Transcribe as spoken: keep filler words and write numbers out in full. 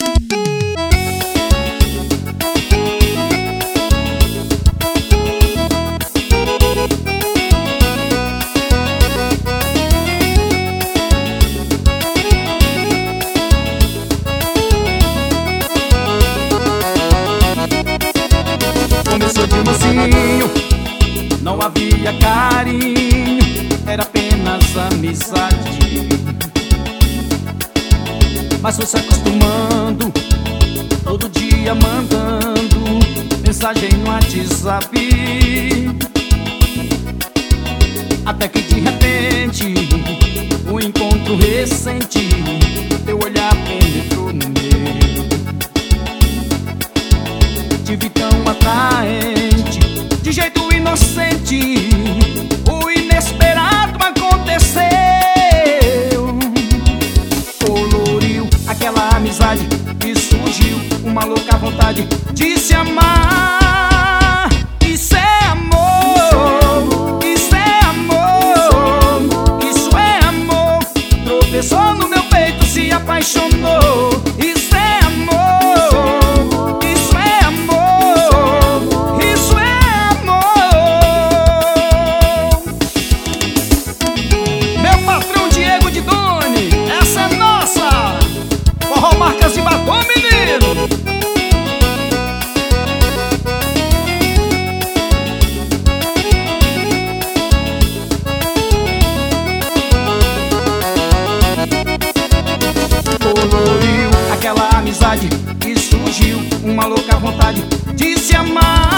Começou de mocinho, não havia carinho, era apenas amizade. Mas foi se acostumando, todo dia mandando mensagem no WhatsApp. Até que de repente, um encontro recente, teu olhar penetrou no meu. Te vi tão atraente, de jeito inocente, o inesperado aconteceu. Coloriu aquela amizade e surgiu uma louca vontade de se amar. Isso é amor, isso é amor, isso é amor. Tropeçou no meu peito, se apaixonou. Isso é amor, isso é amor, isso é amor. Meu patrão Diego de Doni, essa é nossa. Forró Marcas de Batom, menino. Coloriu aquela amizade e surgiu uma louca vontade de se amar.